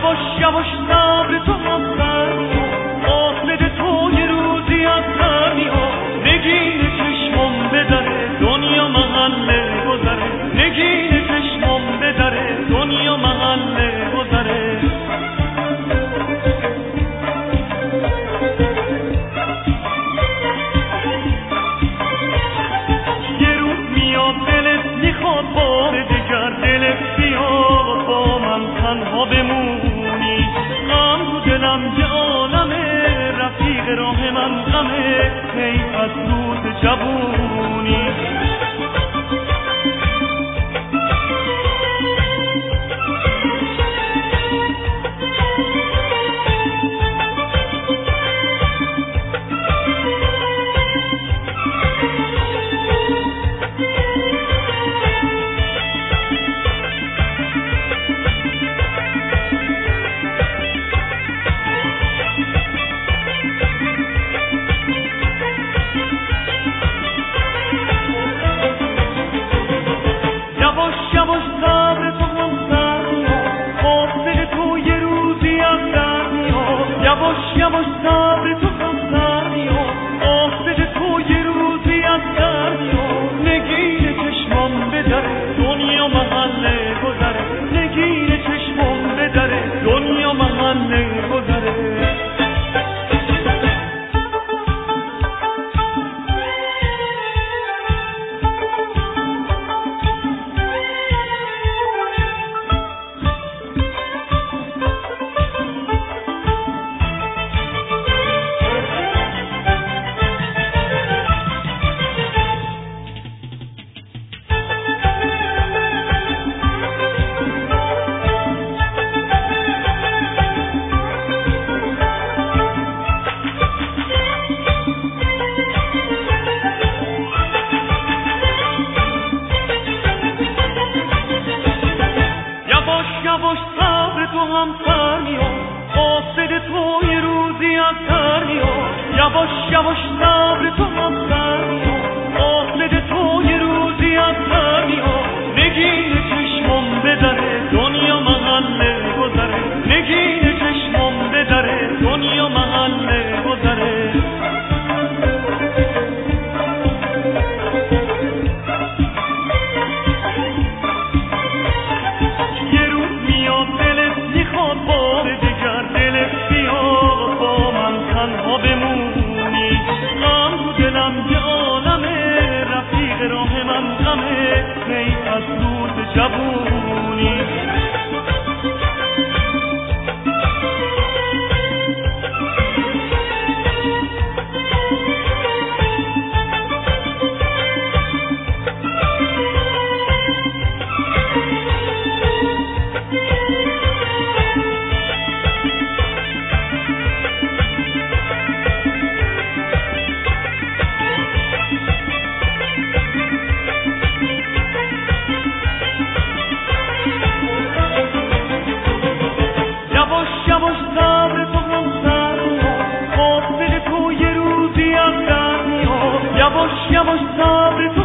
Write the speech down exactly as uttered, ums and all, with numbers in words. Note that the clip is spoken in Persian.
یواش یواش صبر تو هم سر میاد، قاصد تو یه روزی از سر میاد. نگین چشمم بدره دنیا محله گذره، نگین چشمم بدره دنیا محله گذره. یه روز میاد دلت میخواد بار دگر، دلت بیاد با من تنها بمونی. غم تو دلم یه عالمه، رفیق راه من غمه، هی از روز جوونی. یواش یواش صبر تو هم سر میاد، قاصد تو یه روزی از در میاد. یواش یواش صبر تو هم سر میاد، قاصد تو یه روزی از در میاد. نگین چشمم بدره دنیا محله گذره، نگین چشمم بدره دنیا محله گذره. یواش صبر تو هم سر میاد، قاصد تو یه روزی از سر میاد. یواش یواش صبر تو هم سر میاد، قاصد تو یه روزی از سر میاد. نگین چشمم بدره دنیا محله گذره، نگین چشمم بدره دنیا محله گذره. بار دگر دلت بیاد با من تنها بمونی. غم تو دلم یه عالمه، رفیق راه من غمه، هی از روز جوونی. یواش یواش صبر تو هم سر میاد، قاصد تو یه روزی از در میاد. یواش یواش صبر تو